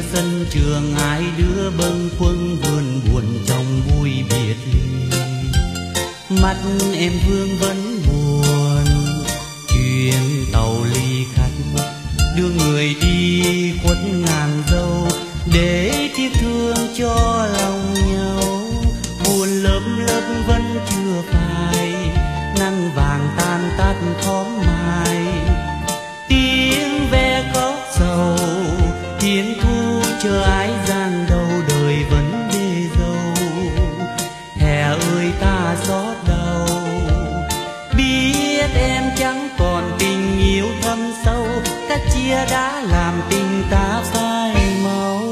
sân trường hai đứa bâng khuâng vườn buồn trong vui biệt ly. Mắt em vương vấn buồn chuyện tàu ly khách, đưa người đi khuất ngàn dâu để tiếc thương cho lòng nhau. Buồn lớp lớp vẫn chưa phai, nắng vàng tan tắt khóm mai. Tiếng ve khóc sầu tiếng thu chờ ai gian đầu đời vẫn đê dâu. Hè ơi ta xót đau, biết em chẳng còn tình yêu thâm sâu, cách chia đã làm tình ta phai màu.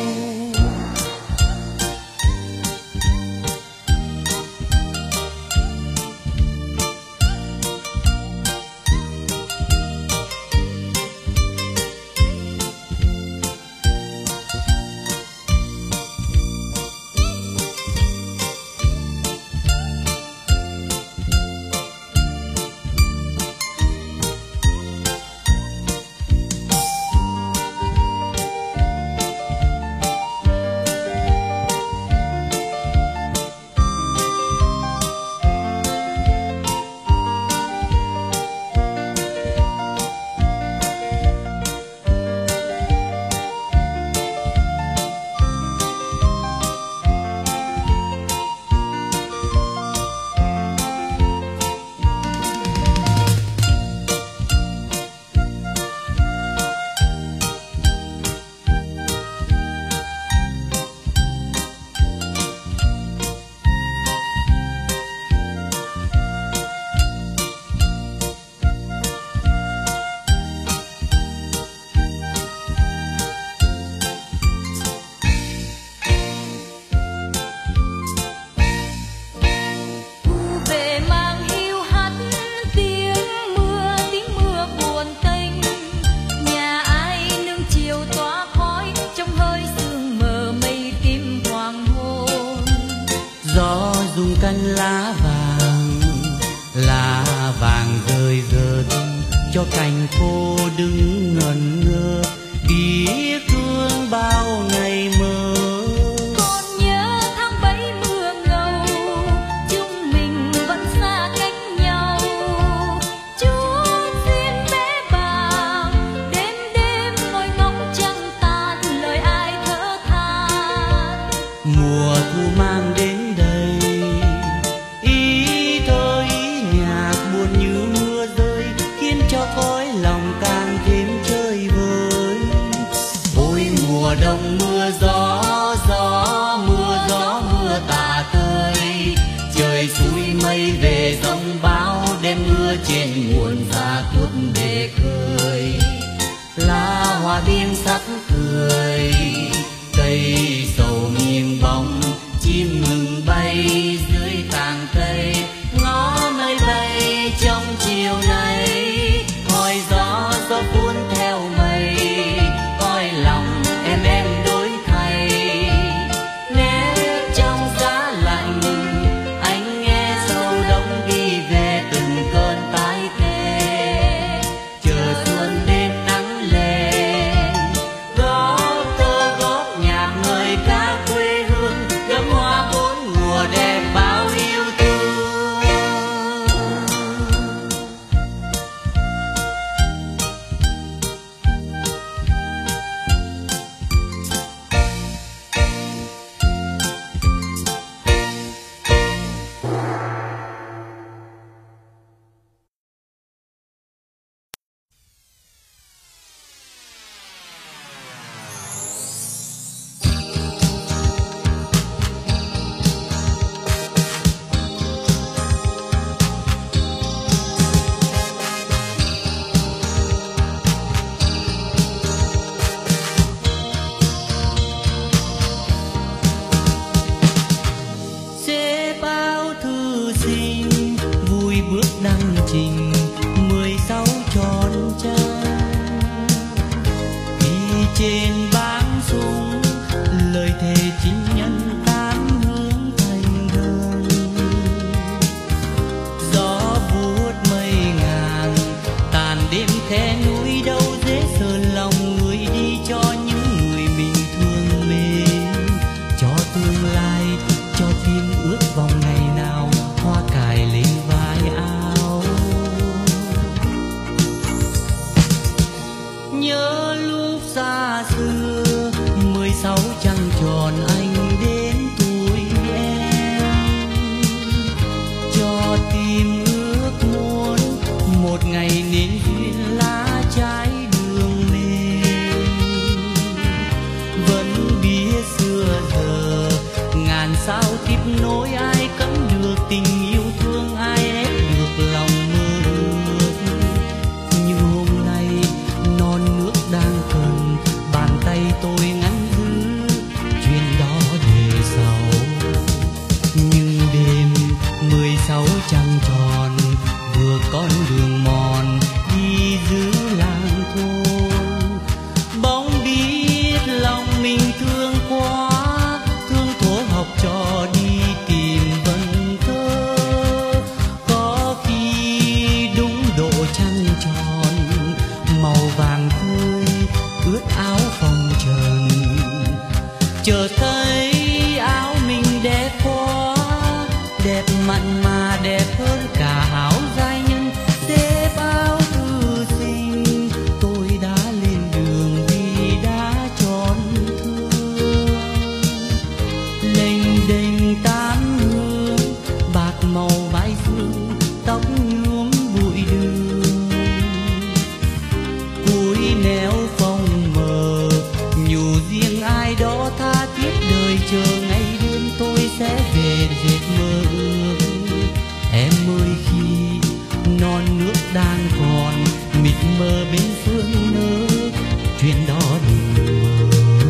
Cho thành phố đứng ngẩn ngơ, biết thương bao ngày mơ. Còn nhớ tháng 7 mưa ngâu, chúng mình vẫn xa cách nhau. Chúa xin bé bàng, đêm đêm ngồi ngóng trăng tàn, lời ai thở than. Mùa thu mang đến đây, ý thơ ý nhạc buồn như mưa rơi, khiến cho cõi lòng càng thêm chơi vơi. Ôi mùa đông mưa gió, gió mưa tà tơi, trời xuôi mây về giông bão, đêm mưa trên nguồn ra tuốt để khơi. Lá hoa biên sắc cười, cây sầu nghiêng bóng, chim ngừng bay dưới tàng cây. Ngó nơi bay trong chiều nay, hỏi gió gió cuốn theo mây, coi lòng em đổi thay. Nếu trong giá lạnh anh nghe sầu đông đi về từng cơn tái tê, chờ xuân đêm nắng lên, góp thơ góp nhạc ngợi ca quê hương, gấm hoa bốn mùa đẹp bao yêu thương. Trình 16 tròn trang, ghi trên báng súng lời thề chính nhân tám hướng thành đường. Gió vuốt mây ngàn tàn đêm khe núi, đâu dễ sờ lòng người đi cho những người mình ngàn sao tiếp nối, ai cấm được tình yêu thương, ai ép được lòng mơ ước. Nhưng hôm nay non nước đang cần, bàn tay tôi ngăn giữ chuyện đó về sau. Nhưng đêm 16 trăng tròn, vừa con đường mòn đi giữa làng thôn, bóng biết lòng mình thương quá, thương thuở học trò đi tìm vần thơ. Có khi đúng độ trăng tròn, màu vàng tươi ướt áo phòng trần, chợt thấy áo mình đẹp quá, đẹp mặn mà đẹp hơn cả áo giai nhân. Xếp áo thư sinh, tôi đã lên đường vì đã tròn thương. Lênh đênh tám hương, bạc màu vai phương, tóc nhuốm bụi đường. Cúi néo phong mờ, nhủ riêng ai đó tha thiết đời chờ ngày đêm tôi sẽ về dệt mơ ước. Em ơi khi non nước đang còn, mịt mờ bên phương nước, chuyện đó đừng mơ.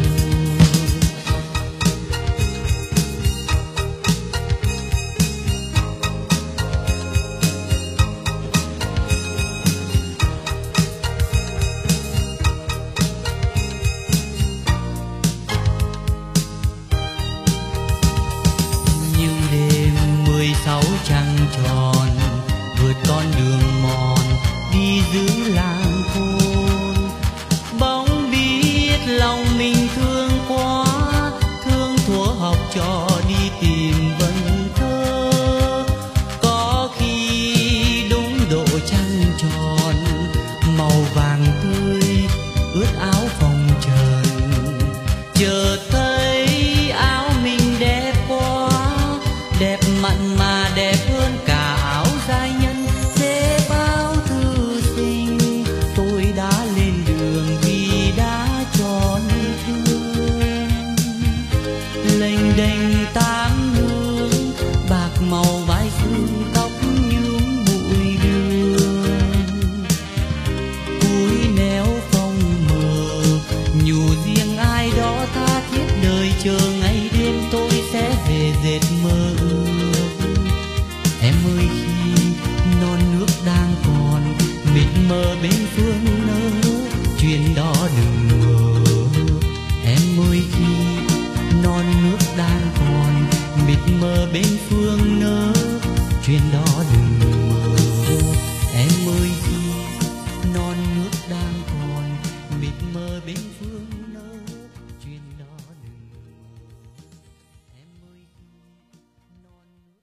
Nhưng đêm 16 trăng tròn, vượt con đường mòn đi giữa làng thôn, bóng biết lòng mình thương quá, thương thuở học trò đi tìm vần thơ. Có khi đúng độ trăng tròn, màu vàng tươi ướt áo phòng trần, chợt thấy áo mình đẹp quá, đẹp mặn mà đẹp hơn cả áo giai nhân. Xếp áo thư sinh, tôi đã lên đường vì đã tròn thương. Lênh đênh tám hương, bạc màu vai phương, tóc nhuốm bụi đường. Cúi néo phong mờ, nhủ riêng ai đó tha thiết đời chờ ngày đêm tôi sẽ về dệt mơ ước. Em ơi khi non nước đang còn, mịt mờ bên phương nước, chuyện đó đừng mơ. Em ơi khi non nước đang còn, mịt mờ bên phương nước, chuyện đó đừng mơ. Em ơi khi non nước đang còn, mịt mờ bên phương nước, chuyện đó đừng mơ. Em ơi khi non nước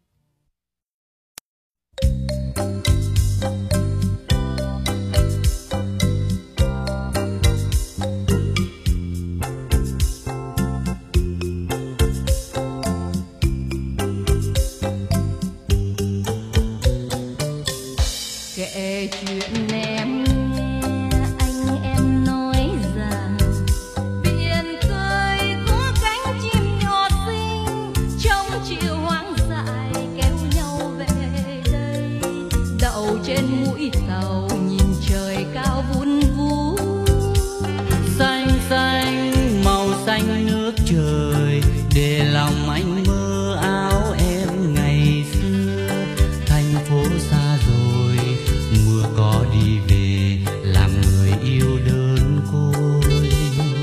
kể chuyện em nghe, anh em nói rằng biển khơi có cánh chim nhỏ xinh, trong chiều hoang dại kéo nhau về đây, đậu trên mũi tàu nhìn trời cao vun vú. xanh xanh màu xanh nước trời, để lòng anh mơ áo em ngày xưa. Thành phố xa rồi, mưa có đi về, làm người yêu đơn côi.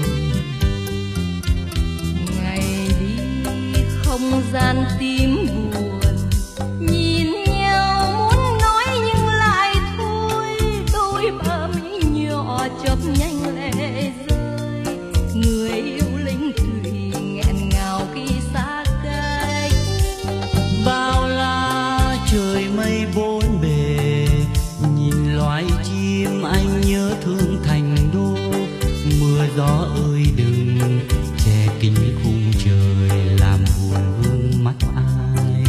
Ngày đi không gian tím buồn, nhìn nhau muốn nói nhưng lại thôi. Đôi bờ mi nhỏ chớp nhanh lệ rơi, người yêu linh thủy nghẹn ngào khi xa cách. Bao la trời mây bốn bề, nhìn loài chim anh nhớ thương thành đô. Mưa gió ơi đừng che kín khung trời, làm buồn vương mắt ai.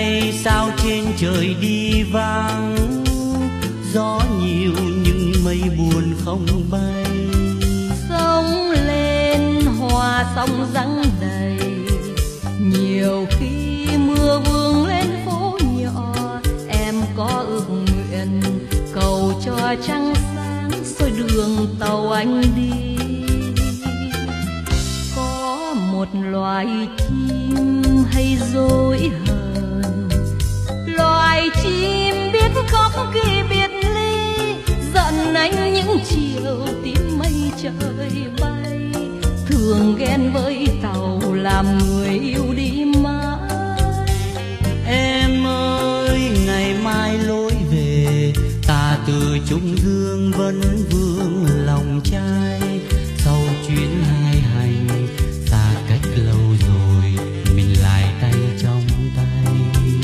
nay sao trên trời đi vắng, gió nhiều nhưng mây buồn không bay. Sông lên hoa sông răng đầy, nhiều khi mưa vương lên phố nhỏ. Em có ước nguyện cầu cho trăng sáng soi đường tàu anh đi. Có một loài chim hay dối hờn, loài chim biết khóc khi biệt ly, giận anh những chiều tím mây trời bay, thường ghen với tàu làm người yêu đi mãi. Em ơi ngày mai lối về, ta từ Trung Dương vẫn vương lòng trai. Sau chuyến hai hành xa cách lâu rồi, mình lại tay trong tay.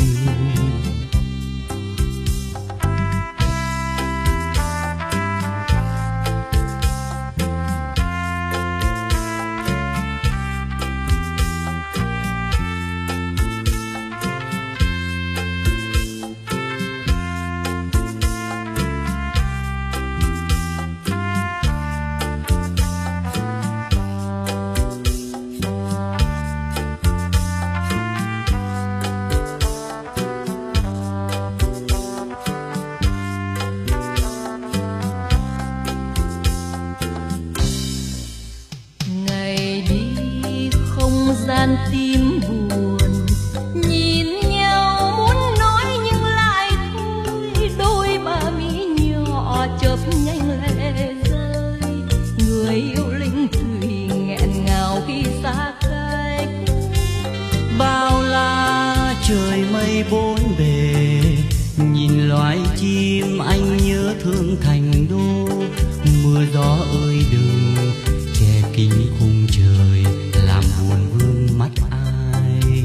Gian tim buồn nhìn nhau muốn nói nhưng lại thôi, đôi ba mí nhỏ chớp nhanh lệ rơi, người yêu linh thủy nghẹn ngào khi xa cách. Bao la trời mây bốn bề, nhìn loài chim anh nhớ thương thành đô. Mưa gió ơi đừng che kín khung trời, làm buồn vương mắt ai.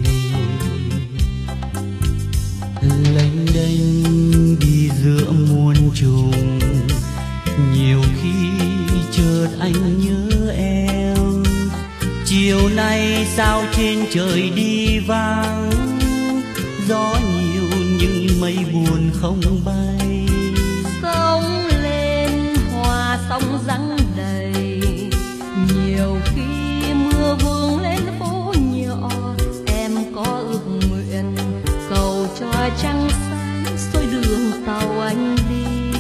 Lênh đênh đi giữa muôn trùng, nhiều khi chợt anh nhớ em. Chiều nay sao trên trời đi vắng, gió nhiều nhưng mây buồn không bay. Sông lên hoa sông răng đầy, nhiều khi mưa vương lên phố nhỏ. Em có ước nguyện cầu cho trăng sáng soi đường tàu anh đi.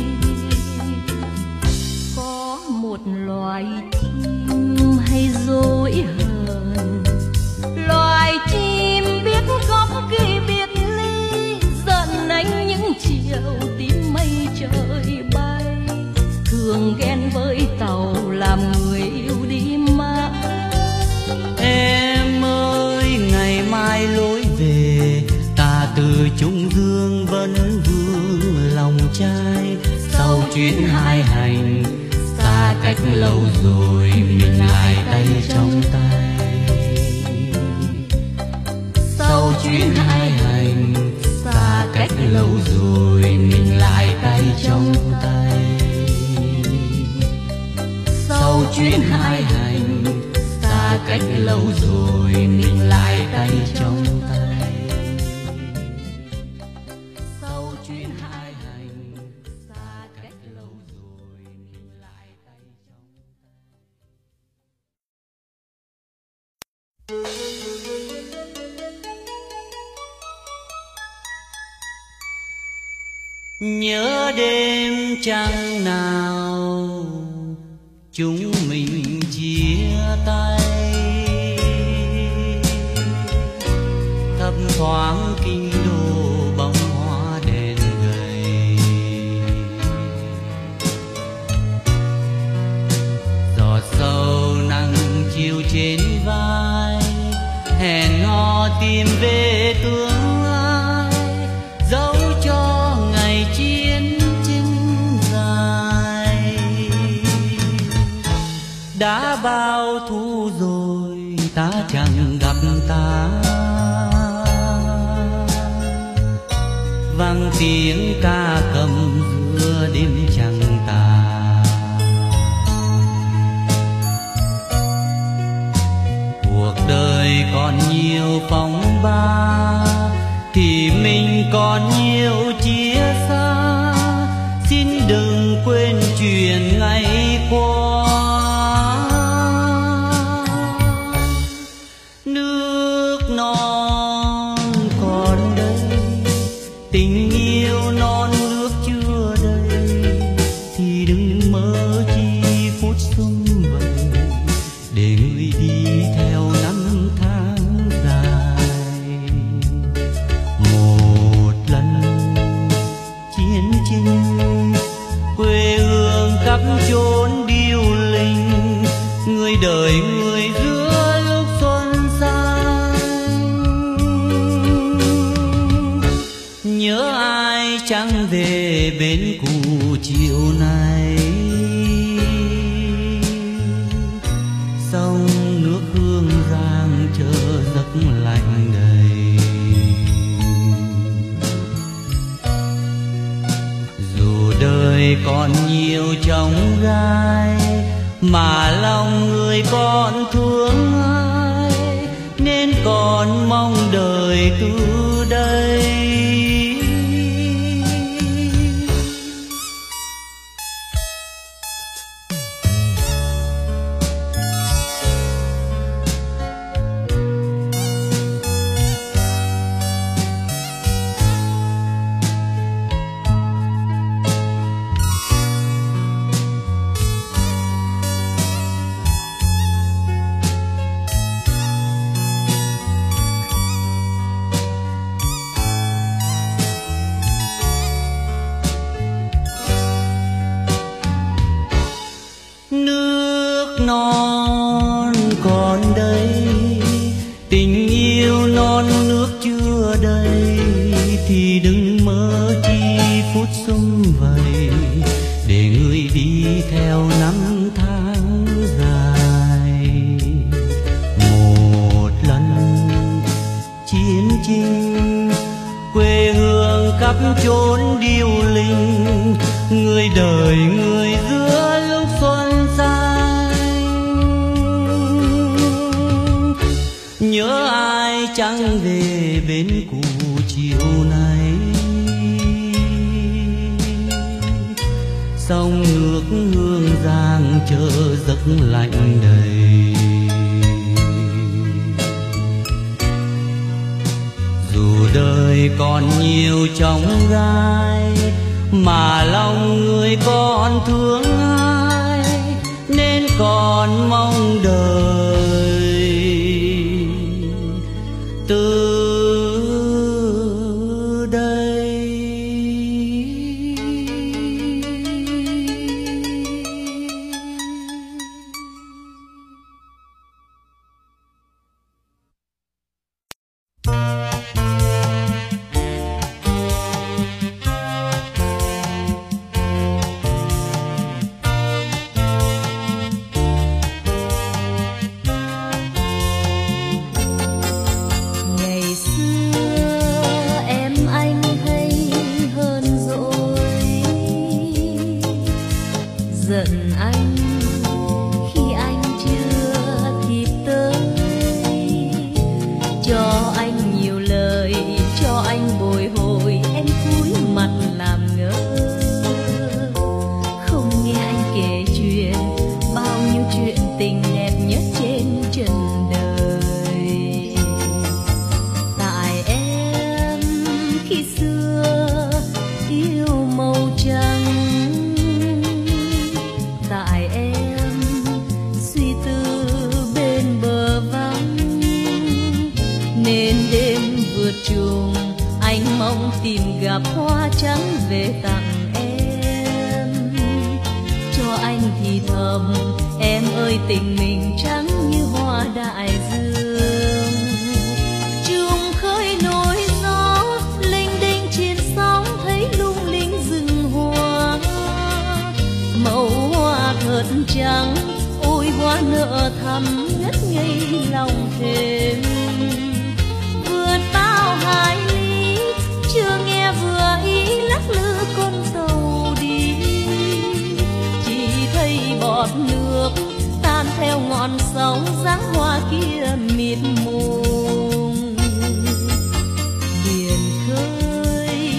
Có một loài chim hay dối hờn, loài chim biết khóc khi biệt ly, giận anh những chiều tím mây trời bay, thường ghen với tàu làm người yêu đi mãi. Em ơi ngày mai lối về, ta từ Trung Dương vẫn vương lòng trai. Sau chuyến hai hành xa cách lâu rồi, mình lại tay trong tay. Sau chuyến hai hành xa cách lâu rồi, mình lại tay trong tay. Sau chuyến hai hành xa cách lâu rồi, mình lại tay trong tay. Sau chuyến hai hành xa cách lâu rồi, mình lại tay trong tay. Nhớ đêm trăng nào chúng mình chia tay, thấp thoáng kinh đô bóng hoa đèn gầy. Giọt sâu nắng chiều trên vai, hẹn hò tìm về tương lai, dấu cho ngày chiến tranh dài. Đã bao thu rồi ta chẳng gặp ta, vang tiếng ca cầm giữa đêm trăng tà. Cuộc đời còn nhiều phong ba thì mình còn nhiều chia xa, xin đừng quên chuyện ngày qua. Nước non còn đây, tình yêu non nước chưa đầy, thì đừng mơ chi phút xuân vầy, để người đi theo năm tháng dài. Một lần chiến tranh, quê hương khắp chốn điêu linh, người đời người giữa lúc xuân xanh. Nhớ ai chẳng về bên cũ chiều nay, sông nước Hương Giang chờ giấc lạnh đầy. Dù đời còn nhiều chông gai, mà lòng người còn thương ai, nên còn mong đời từ đây. Nước non còn đây, tình yêu non nước chưa đầy, thì đừng mơ chi phút xuân vầy, để người đi theo năm tháng dài. Một lần chiến chinh, quê hương khắp chốn điêu linh, người đời người giữa lúc xuân xanh. Nhớ ai chẳng về bên cũ chiều nay, sông nước Hương Giang chờ giấc lạnh đầy. Dù đời còn nhiều chông gai, mà lòng người còn thương ai, nên còn mong đời từ đây. Giận anh khi anh chưa kịp tới, cho anh nhiều lời, cho anh bồi hồi, em cúi mặt làm ngơ, không nghe anh kể chuyện bao nhiêu chuyện tình đẹp nhất trên trần đời. Tại em khi xưa yêu màu trắng, tại em suy tư bên bờ vắng, nên đêm vượt trùng anh mong tìm gặp hoa trắng về tặng em. Cho anh thì thầm em ơi, tình mình trắng như hoa đại dương. Chung khơi nổi gió linh đinh trên sóng, thấy lung linh rừng hoa, màu hoa thật trắng, ôi hoa nở thắm ngất ngây lòng thêm. Vượt bao hải lý chưa nghe vừa ý lắc lư con tàu đi, chỉ thấy bọt nước tan theo ngọn sóng, dáng hoa kia mịt mùng. Biển khơi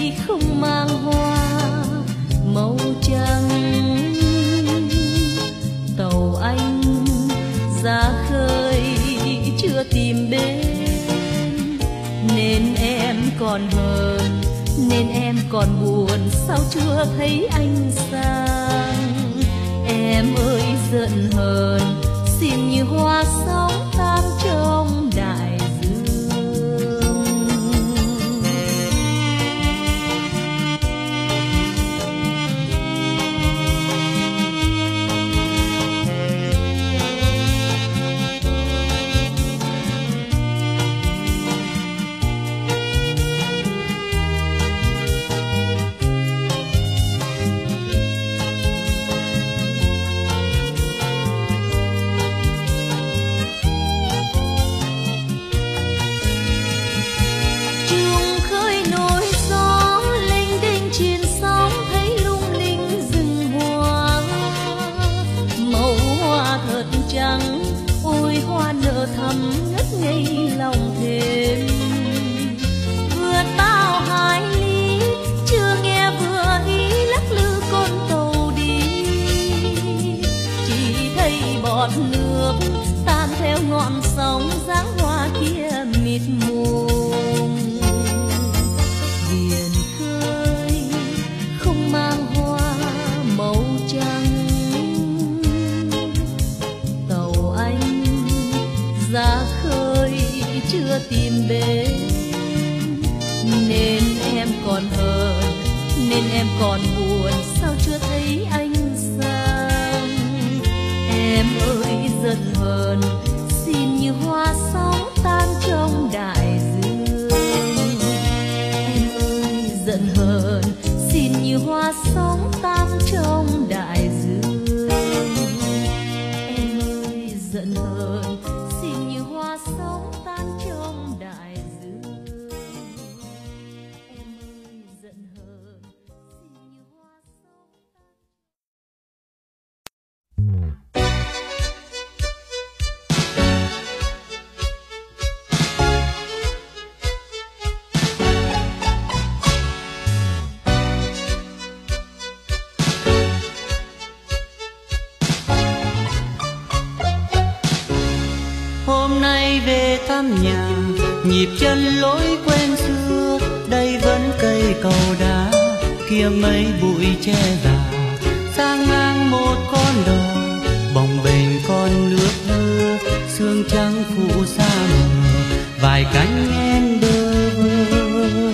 còn hờn nên em còn buồn, sao chưa thấy anh sang. Em ơi giận hờn xin như hoa sóng tan trong đại dương. Ôi hoa nở thắm ngất ngây lòng thêm. Vừa bao hải lý chưa nghe vừa ý lắc lư con tàu đi. Chỉ thấy bọt nước tan theo ngọn sóng, dáng hoa kia mịt mùng. Biển khơi không mang hoa màu trắng, ra khơi chưa tìm bến nên em còn hờn, nên em còn buồn, sao chưa thấy anh sang. Em ơi giận hờn xin như hoa sóng tan trong đại dương. Em ơi giận hờn xin như hoa sóng tan trong đại dương. Em ơi giận hờn xin như hoa sóng tan trong đại dương. Em ơi giận hờn xin như hoa sóng Hôm nay về thăm nhà, nhịp chân lối quen xưa, đây vẫn cây cầu đá, kia mấy bụi tre già, sang ngang một con đò, bồng bềnh con nước mưa, sương trắng phủ xa mờ, vài cánh én đơ vơ.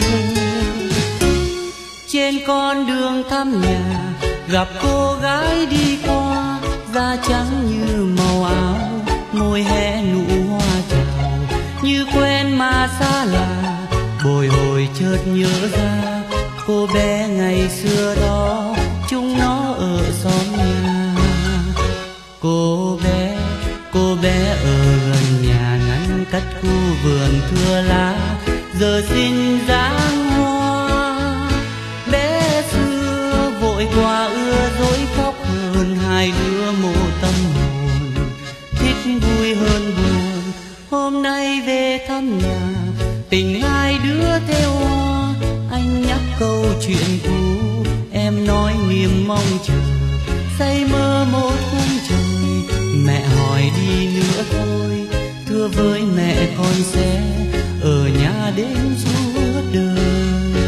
Trên con đường thăm nhà, gặp cô gái đi qua, da trắng như màu áo, môi hé nụ hoa chào, như quen mà xa lạ. Bồi hồi chợt nhớ ra cô bé ngày xưa đó, chúng nó ở xóm nhà. Cô bé ở gần nhà, ngăn cách khu vườn thưa lá, giờ xin dáng hoa. Bé xưa vội qua ưa dối khóc hơn, hai đứa một tâm hồn, thích vui hơn buồn. Hôm nay về thăm nhà, tình hai đứa theo hoa, anh nhắc câu chuyện cũ, em nói niềm mong chờ, say mơ một khung trời. Mẹ hỏi đi nữa thôi, thưa với mẹ con sẽ ở nhà đến suốt đời.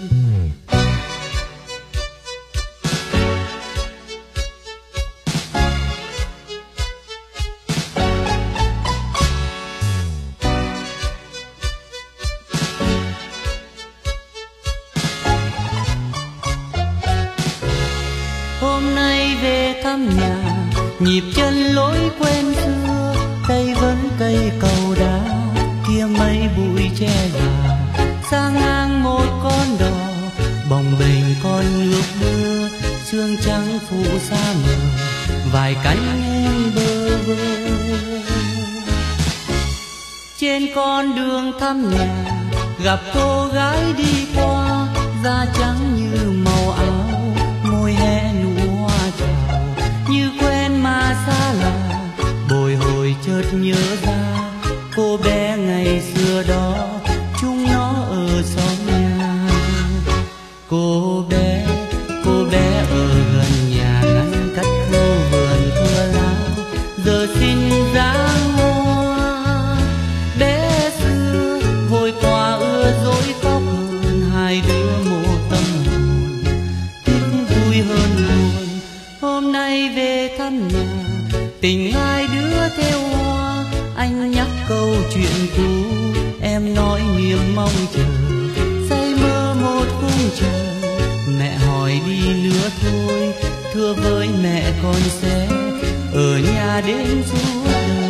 Hôm nay về thăm nhà, nhịp chân lối quen xưa, đây vẫn cây cầu đá, kia mấy bụi tre già, sang ngang một con đò, bồng bềnh con nước mưa, sương trắng phủ xa mờ, vài cánh em bơ vơ. Trên con đường thăm nhà, gặp cô gái đi qua, da trắng như màu áo, môi hé nụ hoa chào, như quen mà xa lạ. Bồi hồi chợt nhớ ra cô bé ngày xưa đó, chúng nó ở xóm nhà. Cô bé ở gần nhà, ngăn cách khu vườn thưa lá, giờ xin dáng hoa. Bé xưa vội qua ưa dối khóc nữa thôi, thưa với mẹ con sẽ ở nhà đến suốt đời.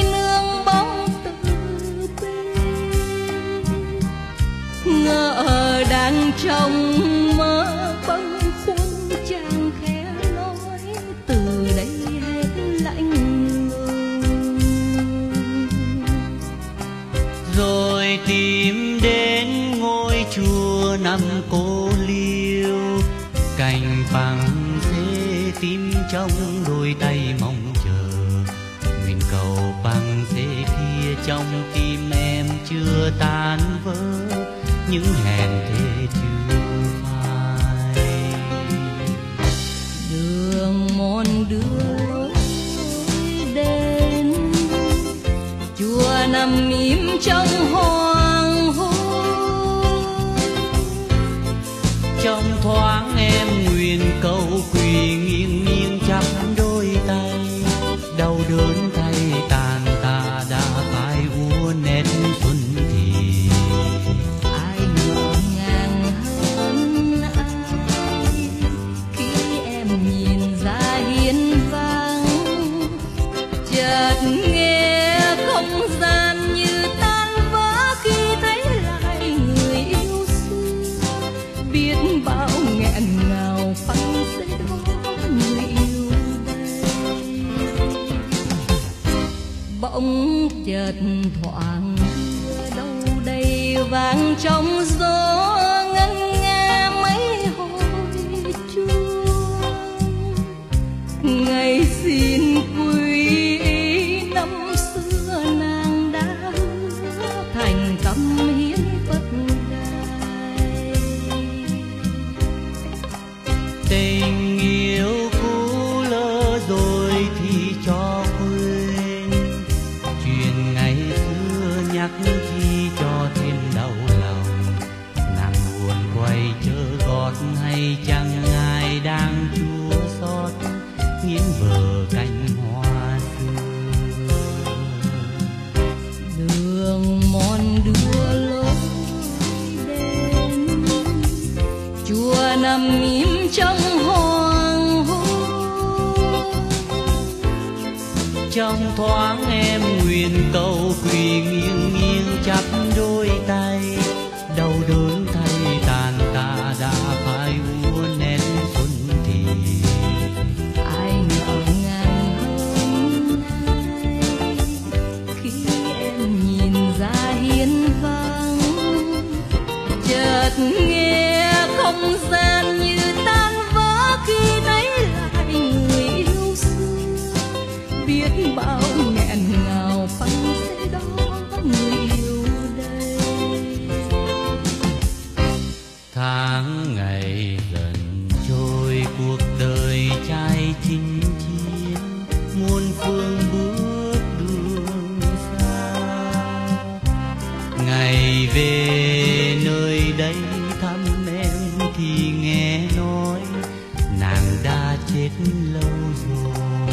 ngỡ đang trong mơ bâng khuâng chàng khẽ nói từ đây hết lạnh lùng. Rồi tìm đến ngôi chùa nằm cô liêu, cành bằng xế tím trong đôi tay mong chờ. Nguyện cầu bằng xế kia trong tim em chưa tan vỡ, những hẹn thề chưa phai. Đường mòn đưa lối đến, chùa nằm im trong hoàng hôn. Trong thoáng em nguyện cầu quỳ nghiêng nghiêng chắp đôi tay, đau đớn thay tàn ta đã phai úa nét xuân thì. Ai ngỡ ngàng hơn ai khi em nhìn ra hiên vang, chợt nghe không gian như tan vỡ khi thấy lại người yêu xưa. Biết bao nghẹn ngào phăng giây đó người yêu đây, bỗng chợt thoảng đưa đâu đây vang trong gió ngân nga mấy hồi chuông. Ngày xin quy y năm xưa nàng đã hứa thành tâm hiến Phật đài. Tình yêu cũ lỡ rồi thì cho quên, chuyện ngày xưa nhắc chi cho thêm đau lòng. Nàng buồn quay chớ gót hay chẳng ai đang chua xót nghiến vờ cánh hoa xưa. Đường mòn đưa lối đến, chùa nằm im trong hoàng hôn. Trong thoáng em nguyện cầu quỳ nghiêng nghiêng chắp đôi tay, đau đớn thay tàn ta đã phai úa nét xuân thì. Ai ngỡ ngàng hơn ai khi em nhìn ra hiên vang, chợt nghe không gian như tan vỡ khi thấy lại người yêu xưa. Biết bao nghẹn ngào phăng giây đó người yêu đây. Tháng ngày dần trôi cuộc đời trai chinh chiến, muôn phương bước đường xa. Ngày về nơi đây thăm em thì nghe nói nàng đã chết lâu rồi.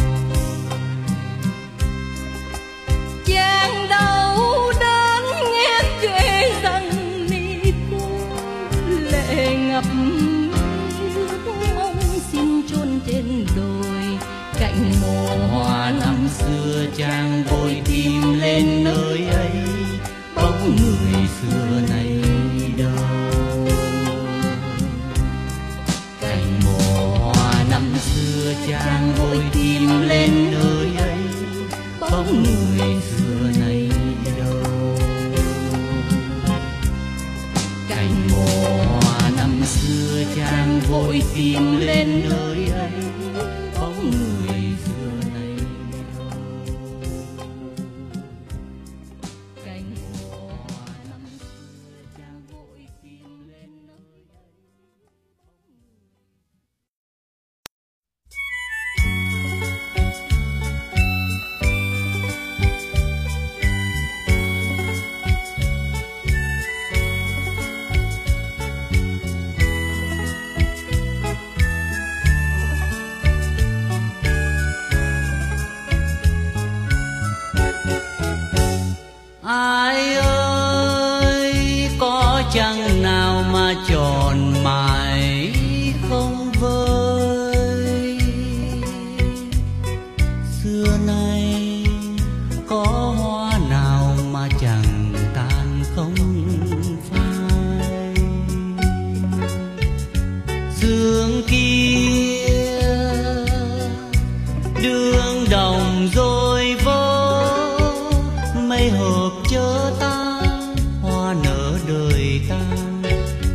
Chàng đau đớn nghe kể rằng ni cô lệ ngập nước, mong xin chôn trên đồi cạnh mộ hoa năm Xưa chàng vội tìm lên nơi ấy, bóng người xưa này đâu. Cành mộ hoa năm xưa chàng vội tìm lên nơi ấy, bóng người xưa này đâu. Cành mộ hoa năm xưa chàng vội tìm lên nơi ấy, bóng người xưa này đâu. cạnh mộ hoa năm xưa chàng vội tìm lên nơi ấy. Ai ơi có chăng nào mà tròn mãi không vơi, xưa nay có hoa nào mà chẳng tàn không phai.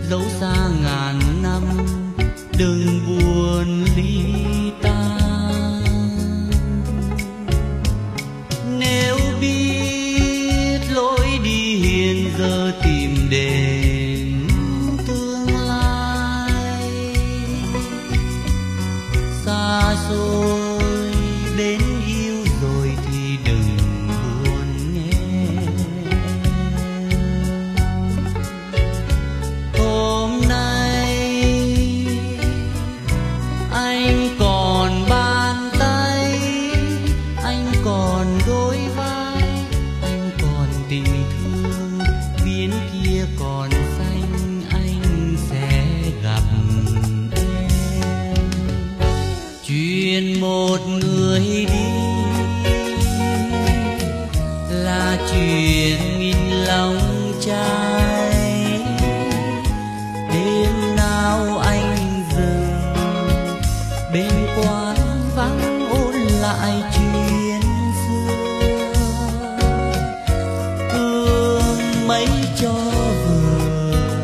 dẫu xa ngàn năm đừng buồn ly tan. Nếu biết lối đi hiện giờ tìm đến tương lai, xa xôi đến yêu rồi thì đừng buồn nghe. Hôm nay anh còn bàn tay, anh còn đôi vai, anh còn tình thương, biển kia còn xanh, anh sẽ gặp em. Chuyện một người đi là chuyện nghìn lòng trai. Đêm nào anh dừng bên quán vắng ôn lại chuyện xưa, thương mấy cho vừa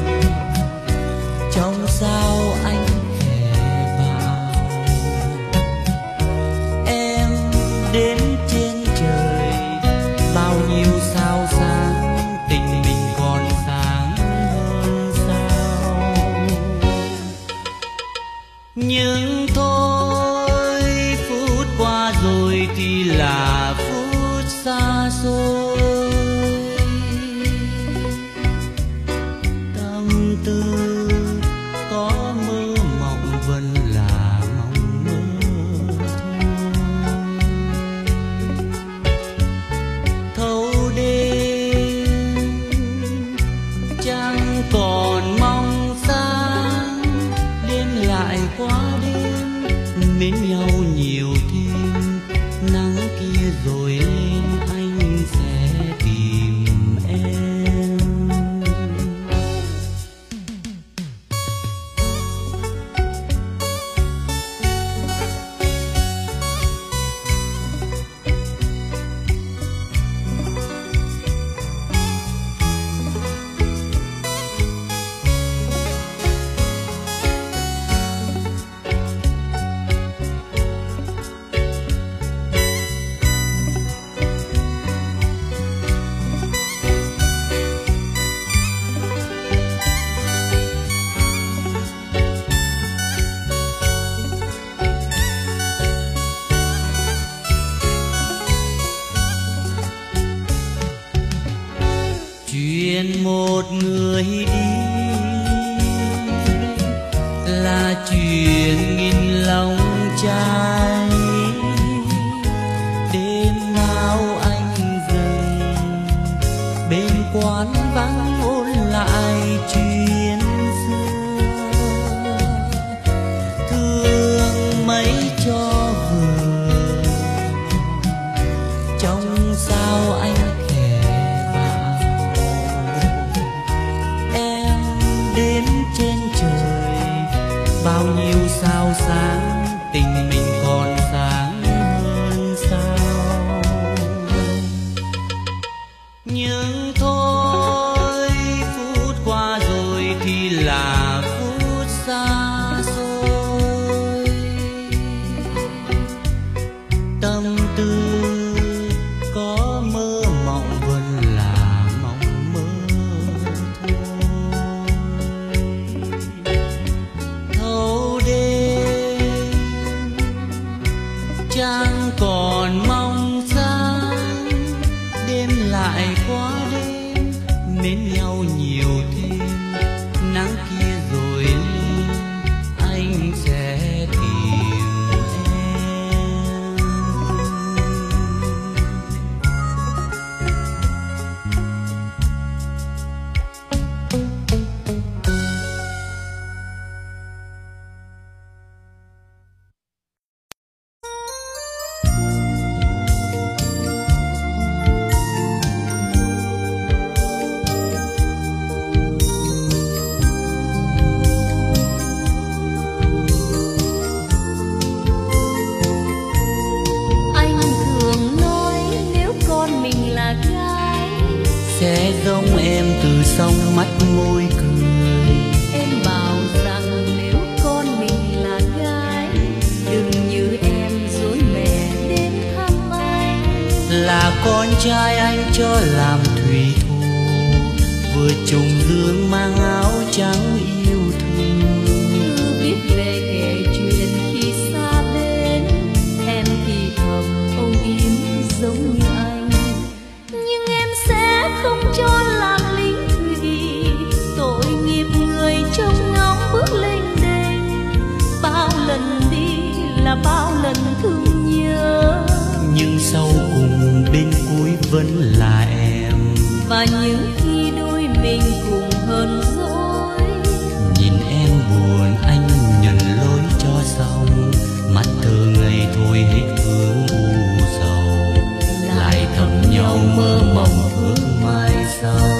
trong sao anh khẽ bảo em đến trên trời. Bao nhiêu sao sáng tình mình còn sáng hơn sao. Nhưng thôi phút qua rồi thì là phút xa xôi. Tâm tư có mơ mộng vẫn là mộng mơ thôi. Thâu đêm chẳng còn mong sáng, đêm lại qua đêm mến nhau nhiều thêm. Nắng kia rồi lên anh sẽ tìm em. Chuyện một người đi là chuyện nghìn lòng trai. Đêm nào anh dừng bên quán vắng ôn lại chuyện xưa, thương mấy cho vừa trong sao anh đến trên trời. Bao nhiêu sao sáng tình mình còn sáng hơn sao. Nhưng thôi phút qua rồi thì là phút xa xôi. Tâm tư có mơ mộng vẫn là mộng mơ chẳng còn mong sáng. Đêm lại qua đêm mến nhau nhiều thêm. Nắng kia rồi lên anh sẽ tìm em. sẽ giống em từ sông mắt môi cười. trai anh cho làm thủy thủ, vừa trùng dương mang áo trắng yêu thương. Thư viết về kể chuyện khi xa bên, em thì thầm âu yếm giống như anh. Nhưng em sẽ không cho làm lính thủy, tội nghiệp người trông ngóng bước lên đênh. Bao lần đi là bao lần thương nhớ, nhưng sau cùng bên cuối vẫn là em. và những khi đôi mình cùng hờn dỗi, Nhìn em buồn anh nhận lỗi cho xong, mắt thơ ngây thôi hết hướng u sầu, lại thầm nhau mơ mộng ước mai sau.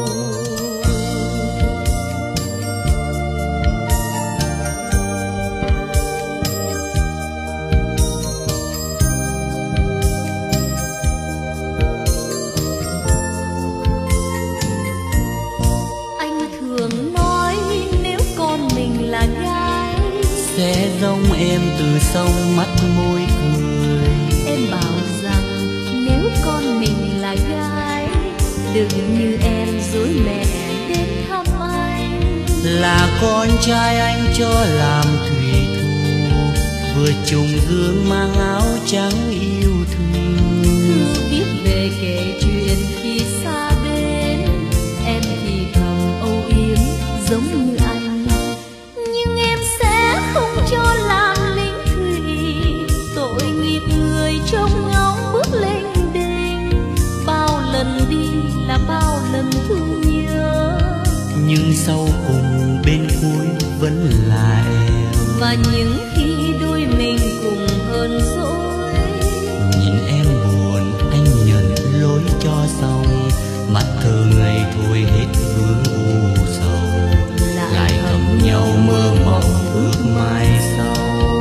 Sẽ giống em từ sông mắt môi cười. Em bảo rằng nếu con mình là gái, đừng như em dối mẹ đến thăm anh. Là con trai anh cho làm thủy thủ, vừa trùng dương mang áo trắng yêu thương. Thư viết về kể chuyện khi xa bên, em thì thầm âu yếm giống như anh. Nhưng em sẽ không cho làm lính thủy, tội nghiệp người trông ngóng bước lên đênh. Bao lần đi là bao lần thương nhớ, nhưng sau cùng bên cuối vẫn là em. và những khi đôi mình cùng hờn dỗi, nhìn em buồn anh nhận lỗi cho xong, mắt thơ ngây thôi hết vương u sầu, lại thầm nhau mơ mộng ước mai sau.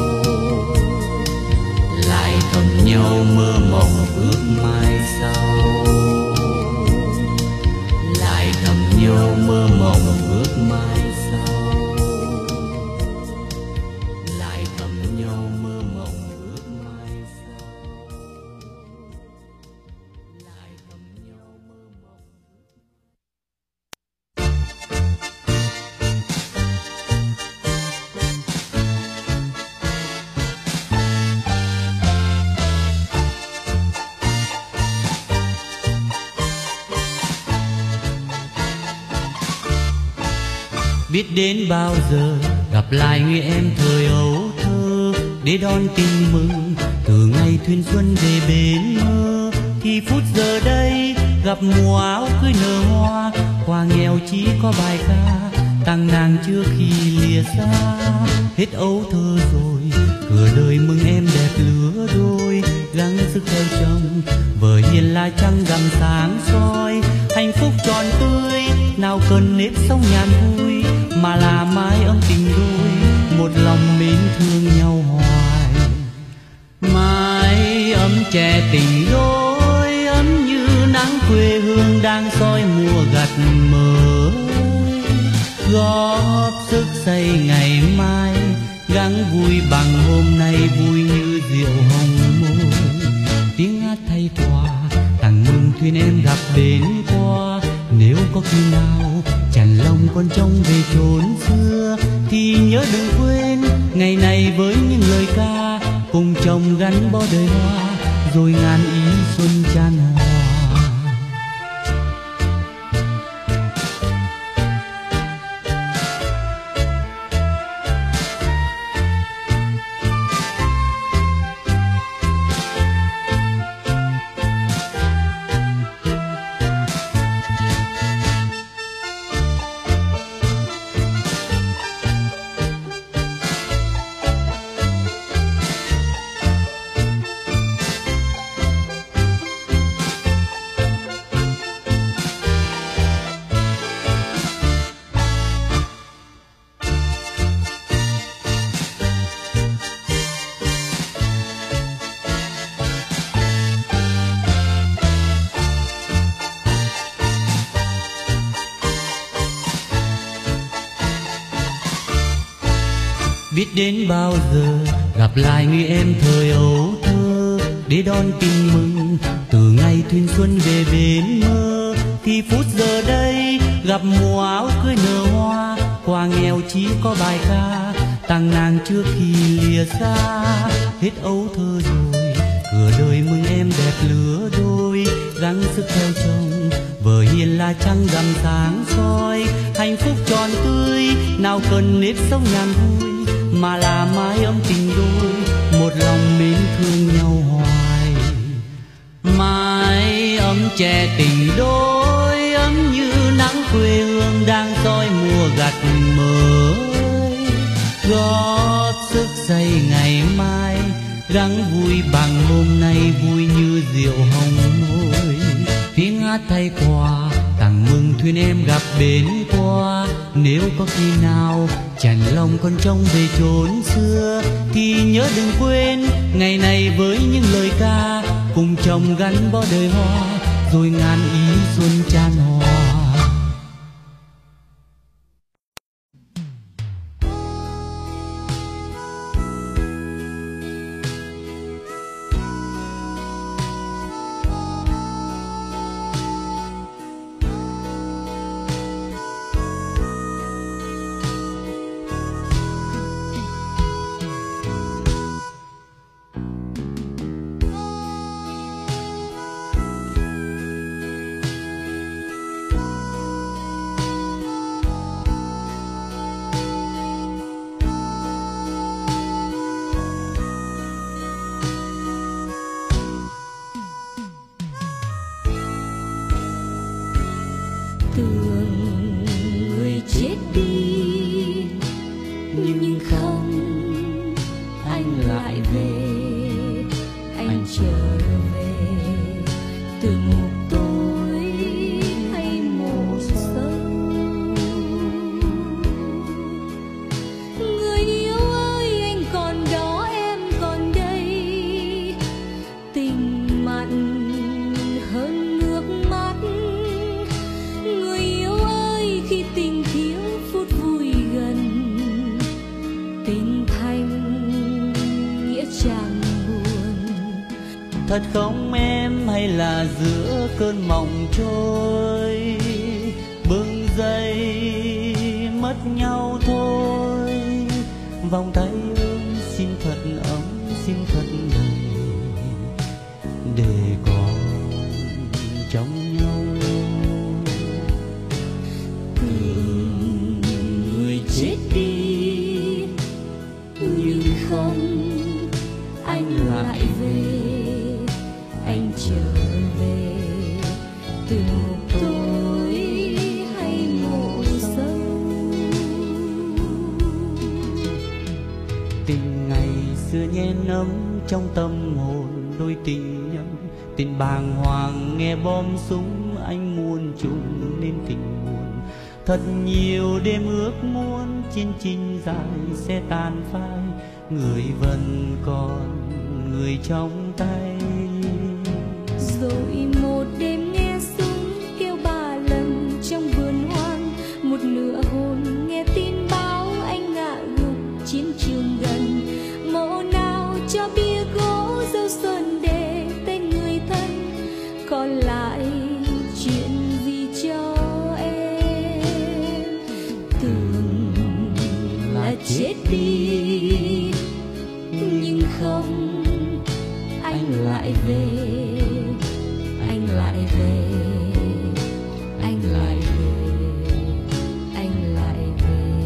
Lại thầm nhau mơ mộng ước mai sau. Lại thầm nhau mơ mộng ước mai sau. Lại thầm nhau mơ mộng ước mai sau. Lại thầm nhau mơ mộng. Biết đến bao giờ gặp lại người em thời ấu thơ, để đón tin mừng từ ngày thuyền xuân về bến mơ. Thì phút giờ đây gặp mùa áo cưới nở hoa, qua nghèo chỉ có bài ca tặng nàng trước khi lìa xa. Hết ấu thơ rồi, cửa đời mừng em đẹp lứa đôi, gắng sức theo chồng vợ hiền là trăng rằm sáng soi. Hạnh phúc tròn tươi nào cần nếp sống nhàn vui, mà là mái ấm tình đôi, một lòng mến thương nhau hoài. Mái ấm trẻ tình đôi, ấm như nắng quê hương đang soi mùa gặt mới. Góp sức xây ngày mai, gắng vui bằng hôm nay, vui như rượu hồng môi. Tiếng hát thay quà tặng mừng thuyền em gặp bến qua. Nếu có khi nào tràn lòng con trông về chốn xưa, thì nhớ đừng quên ngày này với những lời ca, cùng chồng gắn bó đời hoa, rồi ngàn ý xuân chan hòa. Biết đến bao giờ gặp lại người em thời ấu thơ, để đón tin mừng từ ngày thuyền xuân về bến mơ, thì phút giờ đây gặp mùa áo cưới nở hoa. Qua nghèo chỉ có bài ca tặng nàng trước khi lìa xa. Hết ấu thơ rồi, cửa đời mừng em đẹp lứa đôi, gắng sức theo chồng vợ hiền là trăng rằm sáng soi. Hạnh phúc tròn tươi nào cần nếp sống nhàn vui, mà là mái ấm tình đôi, một lòng mến thương nhau hoài. Mái ấm trẻ tình đôi, ấm như nắng quê hương đang soi mùa gặt mới. Góp sức xây ngày mai, gắng vui bằng hôm nay, vui như rượu hồng môi. Tiếng hát thay quà tặng mừng thuyền em gặp bến qua. Nếu có khi nào chạnh lòng con trông về chốn xưa, thì nhớ đừng quên ngày này với những lời ca, cùng chồng gắn bó đời hoa, rồi ngàn ý xuân chan hòa. Tưởng người chết đi, nhưng không, anh lại về, anh trở về từ một tối hay một sớm. Người yêu ơi, anh còn đó, em còn đây, tình mặn hơn nước mắt. Người yêu ơi, khi tình thiếu phút vui gần, tình thành nghĩa chẳng buồn. Thật không em, hay là giữa cơn mộng trôi, bừng giây mất nhau thôi. Vòng tay ơi xin thật ấm, xin thật đầy, để còn trong nhau. Tưởng người chết đi, nhưng không, anh lại về, anh trở về từ một tối hay một sớm. Tình ngày xưa nhen ấm trong tâm hồn đôi tình nhân, tình bàng hoàng nghe bom súng, anh muôn trùng nên tình buồn. Thật nhiều đêm ước muốn, chiến trình dài sẽ tan phai, người vẫn còn người trong tay. Rồi một đêm nghe súng kêu 3 lần trong vườn hoang, một nửa hồn nghe tin báo anh ngã gục chiến trường gần. Mộ nào cho bia gỗ dấu son để tên người thân, còn lại chuyện gì cho em. Tưởng là chết đi, nhưng không, anh lại về, anh lại về, anh lại về, anh lại về.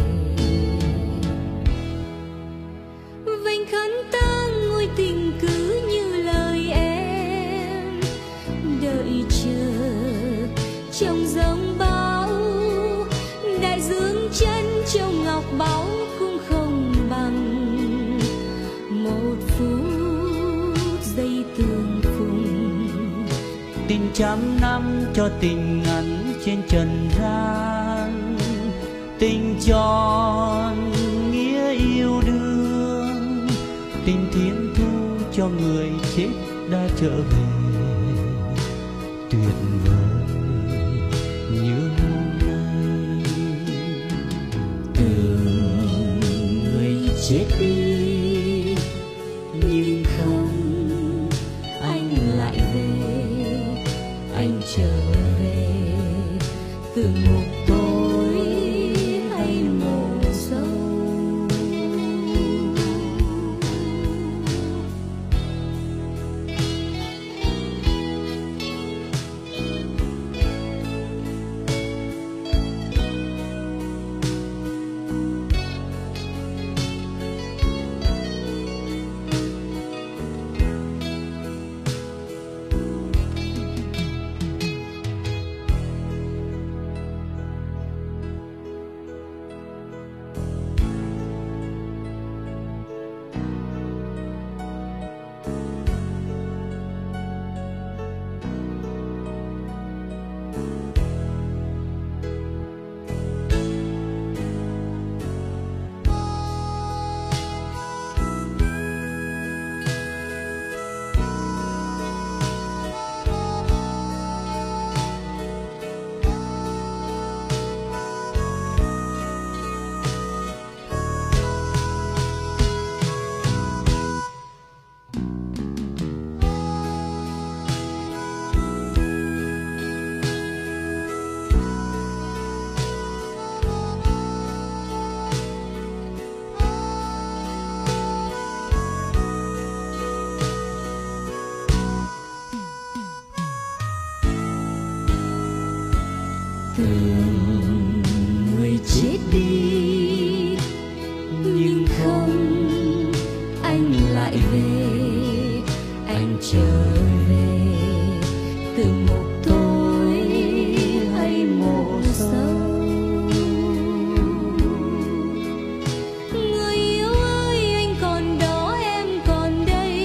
Vành khăn tang ngôi tình cứ như lời em, đợi chờ trong giông bão. Đại dương chân châu ngọc báu cũng không bằng một phút giây tương phùng. Tình trăm năm cho tình ngắn trên trần gian, tình tròn nghĩa yêu đương, tình thiêng thu cho người chết đã trở về. Tuyệt vời như hôm nay, Tưởng người chết đi, nhưng không, anh lại một tối hay một dấu. Từng người chết đi nhưng không, anh lại về, anh trở về từ một tối hay một giấc. Người yêu ơi, anh còn đó, em còn đây,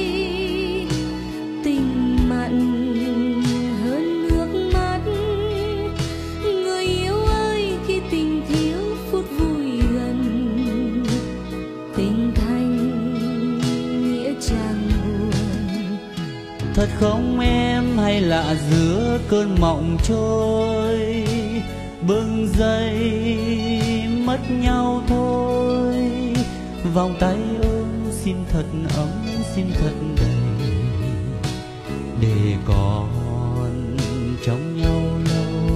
tình mặn hơn nước mắt. Người yêu ơi, khi tình thiếu phút vui gần, tình thành nghĩa trang buồn. Thật không em, hay lạ giữa cơn mộng trôi, bừng dậy mất nhau thôi. Vòng tay ôm xin thật ấm, xin thật đầy, để còn trong nhau lâu.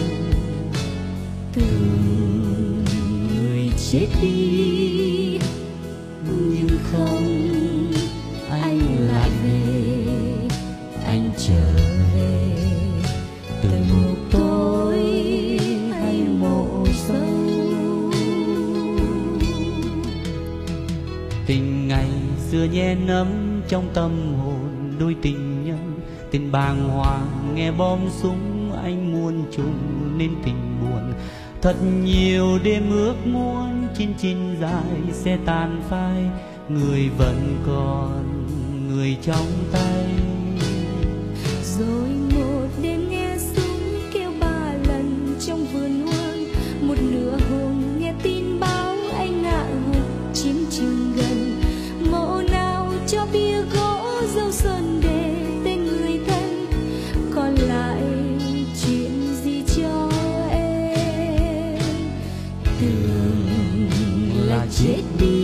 Từng người chết đi nhưng không, anh lại về, anh trở về từ một tối hay một giấc. Tình ngày xưa nhen nấm trong tâm hồn đôi tình nhân, tình bàng hoàng nghe bom súng, anh muôn trùng nên tình buồn. Thật nhiều đêm ước muốn, chinh chinh dài sẽ tàn phai, người vẫn còn, người trong tay. Rồi một đêm nghe súng kêu 3 lần trong vườn hoang, một nửa hồn nghe tin báo anh ngã gục chiến trường gần. Mộ nào cho bia gỗ dâu sơn để tên người thân, còn lại chuyện gì cho em. Tưởng là chết đi